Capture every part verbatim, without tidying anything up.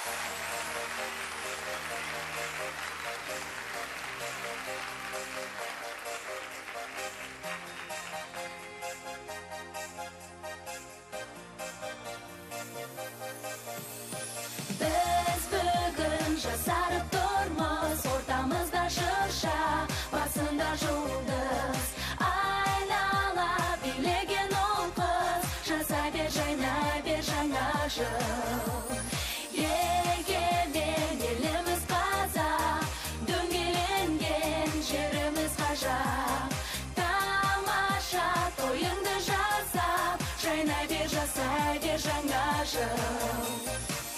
Biz bugun jasarib turmiz, o'rtamizda shirша, basında жұлдыз. Айнала билеген ол қыз, жаса бер, жайна бер жаңа жыл. Егемен еліміз қазақ, дөңгеленген жеріміз ғажап. Тамаша тойыңды жасап, жайна бер, жаса бер жаңа жыл.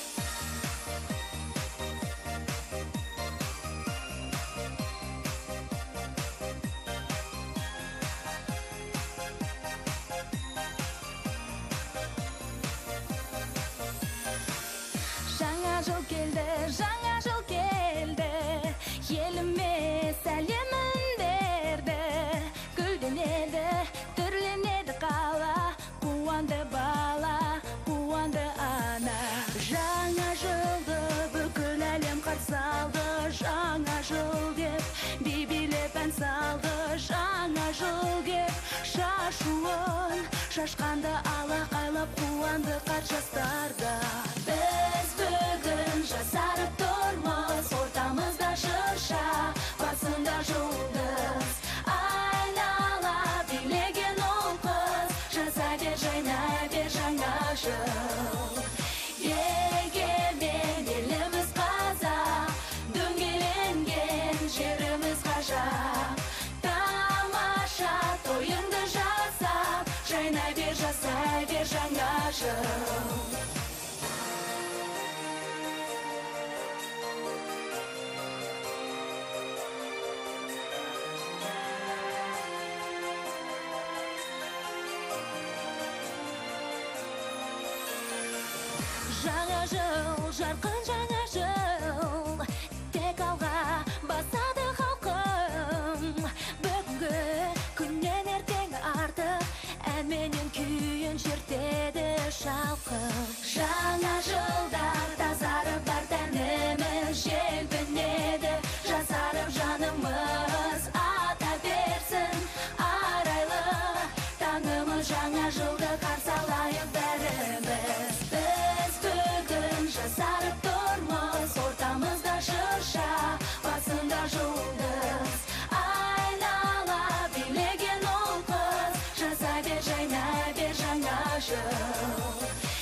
Жаңа жыл келді, жаңа жыл келді, еліме сәлемін берді. Гүлденеді, түрленеді қала, қуанды бала, қуанды ана. Жаңа жылды бүкіл әлем қарсы алды, жаңа жыл деп би билеп ән салды. Жаңа жыл кеп шашуын шашқанды алақайлап қуанды қарт жастарда. Біз бүгін жасарып тұрмыз, ортамызда шырша, басында жұлдыз. Айнала билеген ол қыз, жаса бер, жайна бер жаңа жыл. Егемен еліміз қазақ, дөңгеленген жеріміз ғажап. Тамаша тойыңды жасап, жайна бер, жаса бер жаңа жыл. Жаңа жыл, жарқын жаңа жыл, тек алға басады халқым. Бүгінгі күннен ертең артық, әнменен күйін шертеді шалқым. Жаңа жылда тазарып бар тәніміз, желпінеді жасарып жанымыз. Ата берсін арайлы таңымыз, жаңа жылды қарсы алайық бәріміз. Жасарып тұрмыз, ортамызда шырша, басында жұлдыз. Айнала билеген ол қыз, жаса бер, жайна бер жаңа жыл.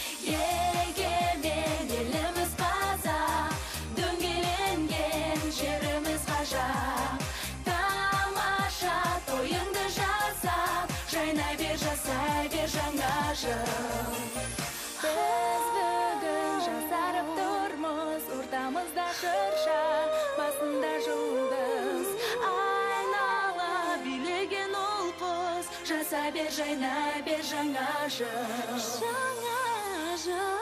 Егемен еліміз қазақ, дөңгеленген жеріміз ғажап. Тамаша тойыңды жасап, жайна бер, жаса бер жаңа жыл. Біз бүгін жасарып тұрмыз, ортамызда шырша, басында жұлдыз. Айнала билеген ол қыз, жаса бер, жайна бер жаңа жыл. Жаңа жыл.